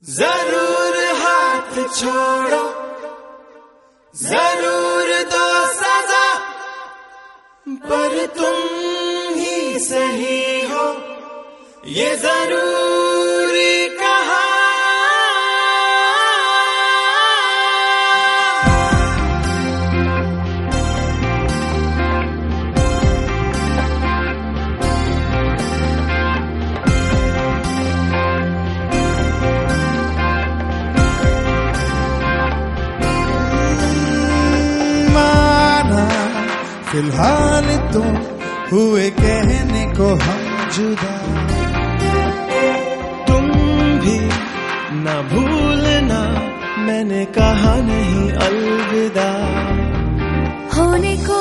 जरूर हाथ छोड़ो, जरूर दो सजा, पर तुम ही सही हो ये जरूरी कहा। फिलहाल तो हुए कहने को हम जुदा, तुम भी ना भूलना मैंने कहा नहीं अलविदा। होने को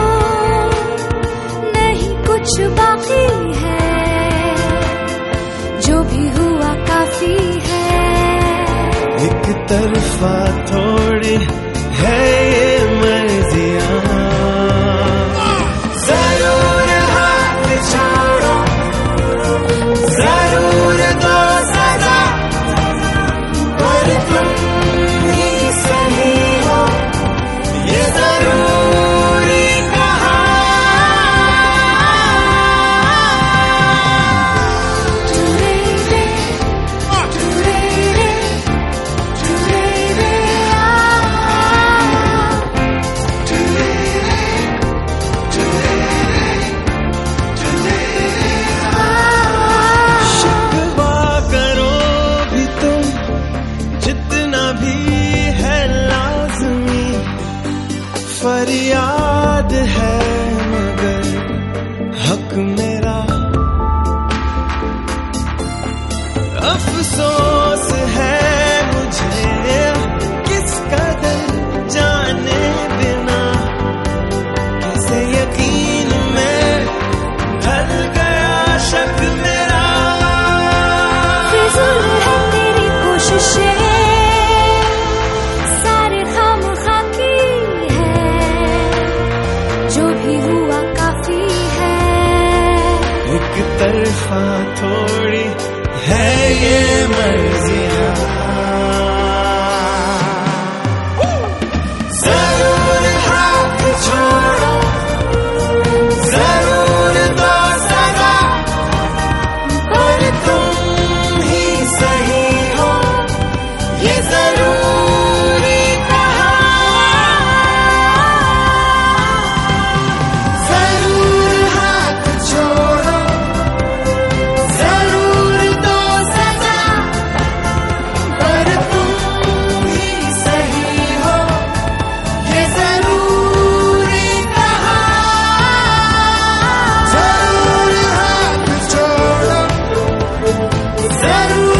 नहीं कुछ बाकी है, जो भी हुआ काफी है। एक तरफा थोड़ी है ये मर्जियां, जरूर हाथ छोड़ो, जरूर दो सजा, पर तुम ही सही हो ये जरूरी कहा। फरियाद है मगर हक मेरा, अफसोस है मुझे किस कदर जाने बिना, कैसे यकीन में ढल गया शक मेरा। फिजूल है तेरी कोशिशें, जो भी हुआ काफी है। एक तरफा थोड़ी है ये मर्जियां, जरूर हाथ छोड़ो, जरूर दो सजा, पर तुम ही सही हो ये जरूरी कहा। जरूर